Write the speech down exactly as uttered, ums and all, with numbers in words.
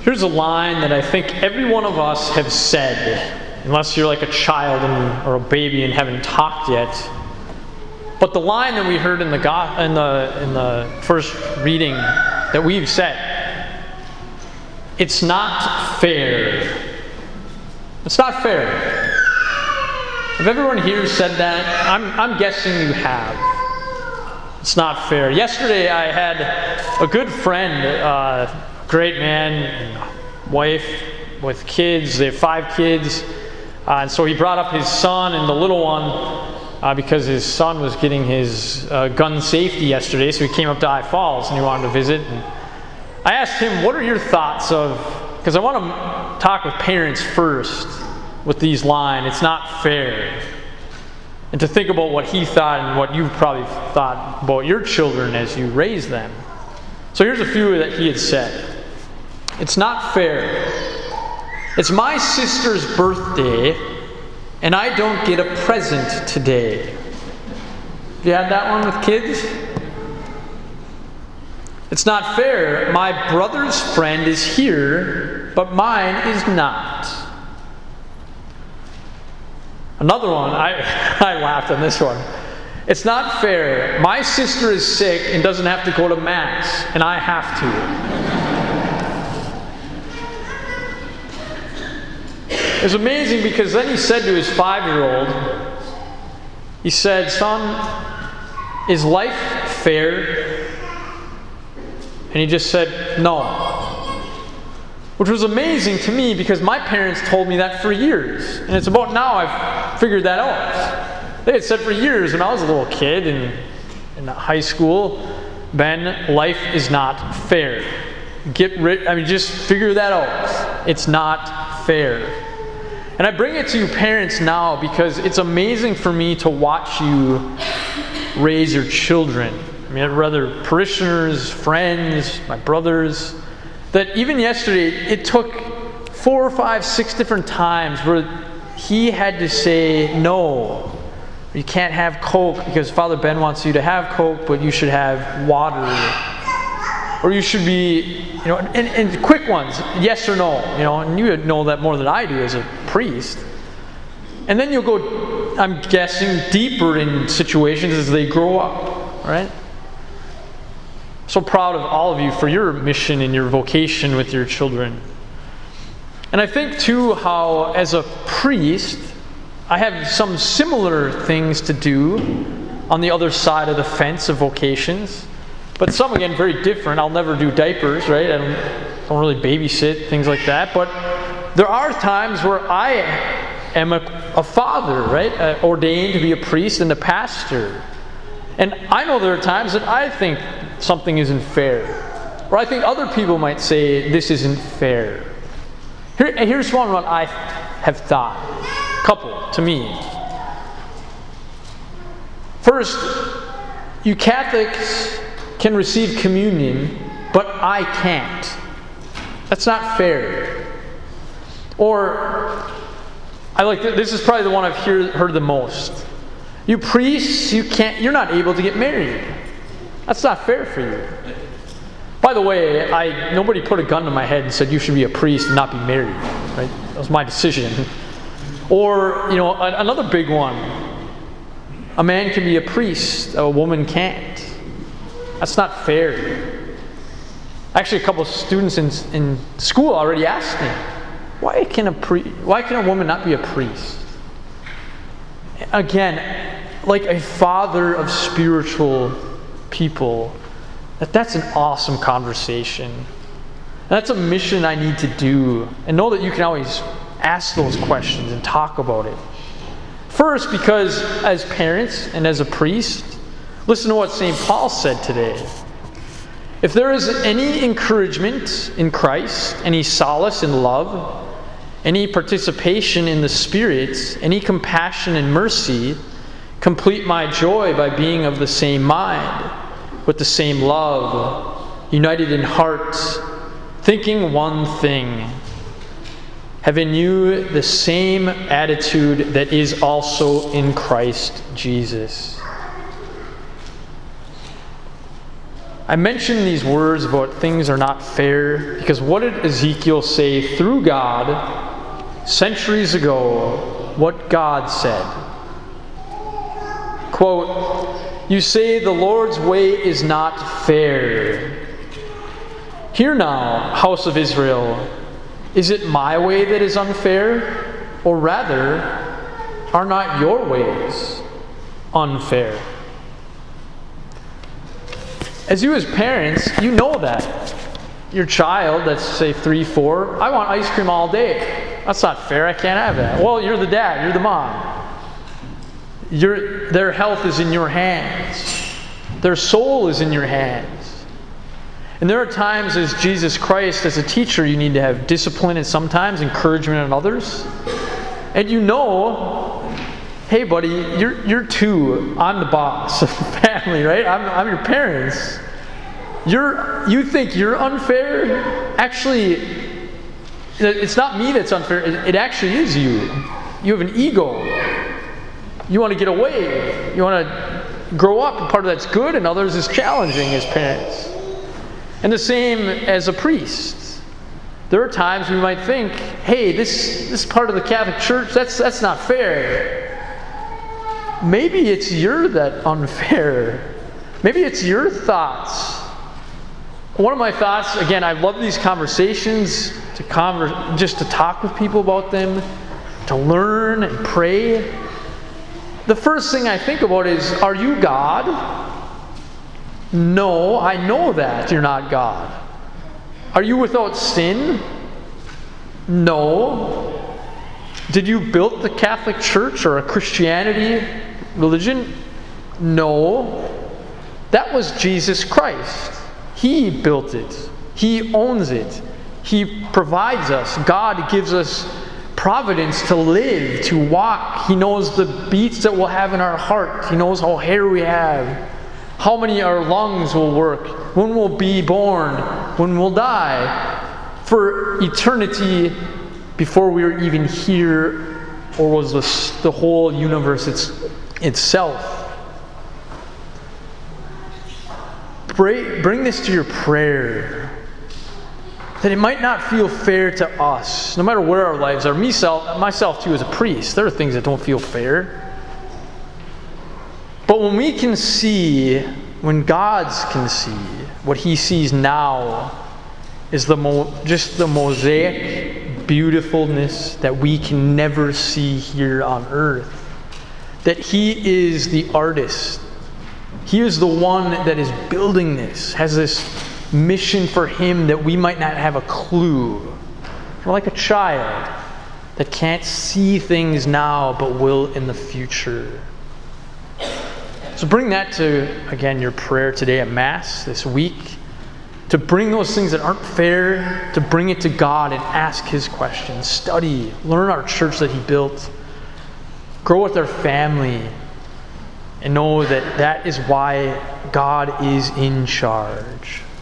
Here's a line that I think every one of us have said, unless you're like a child and, or a baby and haven't talked yet. But the line that we heard in the go- in the in the first reading that we've said, it's not fair. It's not fair. Have everyone here said that? I'm I'm guessing you have. It's not fair. Yesterday I had a good friend, uh, great man, wife with kids. They have five kids. Uh, and so he brought up his son and the little one uh, because his son was getting his uh, gun safety yesterday. So he came up to I Falls and he wanted to visit. And I asked him, what are your thoughts of, because I want to talk with parents first with these lines, it's not fair. And to think about what he thought and what you've probably thought about your children as you raise them. So here's a few that he had said. It's not fair. It's my sister's birthday, and I don't get a present today. Have you had that one with kids? It's not fair. My brother's friend is here, but mine is not. Another one, I, I laughed on this one. It's not fair. My sister is sick and doesn't have to go to Mass, and I have to. It was amazing because then he said to his five-year-old, he said, son, is life fair? And he just said, no. Which was amazing to me because my parents told me that for years. And it's about now I've figured that out. They had said for years when I was a little kid in, in high school, Ben, life is not fair. Get rid, I mean, just figure that out. It's not fair. And I bring it to you parents now because it's amazing for me to watch you raise your children. I mean, whether parishioners, friends, my brothers, that even yesterday it took four or five, six different times where he had to say, no, you can't have Coke because Father Ben wants you to have Coke, but you should have water. Or you should be, you know, and, and quick ones, yes or no, you know, and you would know that more than I do as a priest. And then you'll go, I'm guessing, deeper in situations as they grow up, right? So proud of all of you for your mission and your vocation with your children. And I think, too, how as a priest, I have some similar things to do on the other side of the fence of vocations. But some, again, very different. I'll never do diapers, right? I don't, don't really babysit, things like that. But there are times where I am a, a father, right? Uh, ordained to be a priest and a pastor. And I know there are times that I think something isn't fair. Or I think other people might say, this isn't fair. Here, here's one what I have thought. Couple, to me. First, you Catholics can receive communion, but I can't. That's not fair. Or, I like this is probably the one I've hear, heard the most. You priests, you can't. You're not able to get married. That's not fair for you. By the way, I nobody put a gun to my head and said you should be a priest and not be married. Right? That was my decision. Or, you know, another big one. A man can be a priest, a woman can't. That's not fair. Actually, a couple of students in in school already asked me, why can a pri- why can a woman not be a priest? Again, like a father of spiritual people, that that's an awesome conversation. And that's a mission I need to do. And know that you can always ask those questions and talk about it. First, because as parents and as a priest, listen to what Saint Paul said today. If there is any encouragement in Christ, any solace in love, any participation in the Spirit, any compassion and mercy, complete my joy by being of the same mind, with the same love, united in heart, thinking one thing, having you the same attitude that is also in Christ Jesus. I mention these words about things are not fair because what did Ezekiel say through God centuries ago? What God said. Quote, "You say the Lord's way is not fair. Hear now, house of Israel, is it my way that is unfair? Or rather, are not your ways unfair?" As you as parents, you know that. Your child that's, say, three, four, I want ice cream all day. That's not fair, I can't have that. Well, you're the dad, you're the mom. Your, their health is in your hands. Their soul is in your hands. And there are times as Jesus Christ, as a teacher, you need to have discipline and sometimes encouragement in others. And you know, hey buddy, you're you're two. I'm the boss of the family, right? I'm I'm your parents. You're you think you're unfair? Actually, it's not me that's unfair. It, it actually is you. You have an ego. You want to get away. You want to grow up, and part of that's good, and others is challenging as parents. And the same as a priest. There are times we might think, hey, this this part of the Catholic Church, that's that's not fair. Maybe it's you're that unfair. Maybe it's your thoughts. One of my thoughts, again, I love these conversations, to conver- just to talk with people about them, to learn and pray. The first thing I think about is, are you God? No, I know that you're not God. Are you without sin? No. Did you build the Catholic Church or a Christianity religion? No. That was Jesus Christ. He built it. He owns it. He provides us. God gives us providence to live, to walk. He knows the beats that we'll have in our heart. He knows how hair we have, how many our lungs will work, when we'll be born, when we'll die, for eternity before we were even here, or was the, the whole universe it's, itself. Bring, bring this to your prayer, that it might not feel fair to us, no matter where our lives are. Myself, myself too, as a priest, there are things that don't feel fair. But when we can see, when God can see, what He sees now is the mo- just the mosaic beautifulness that we can never see here on earth. That He is the artist. He is the one that is building this, has this mission for Him that we might not have a clue. We're like a child that can't see things now but will in the future. So bring that to, again, your prayer today at Mass this week. To bring those things that aren't fair, to bring it to God and ask His questions. Study, learn our church that He built. Grow with our family. And know that that is why God is in charge.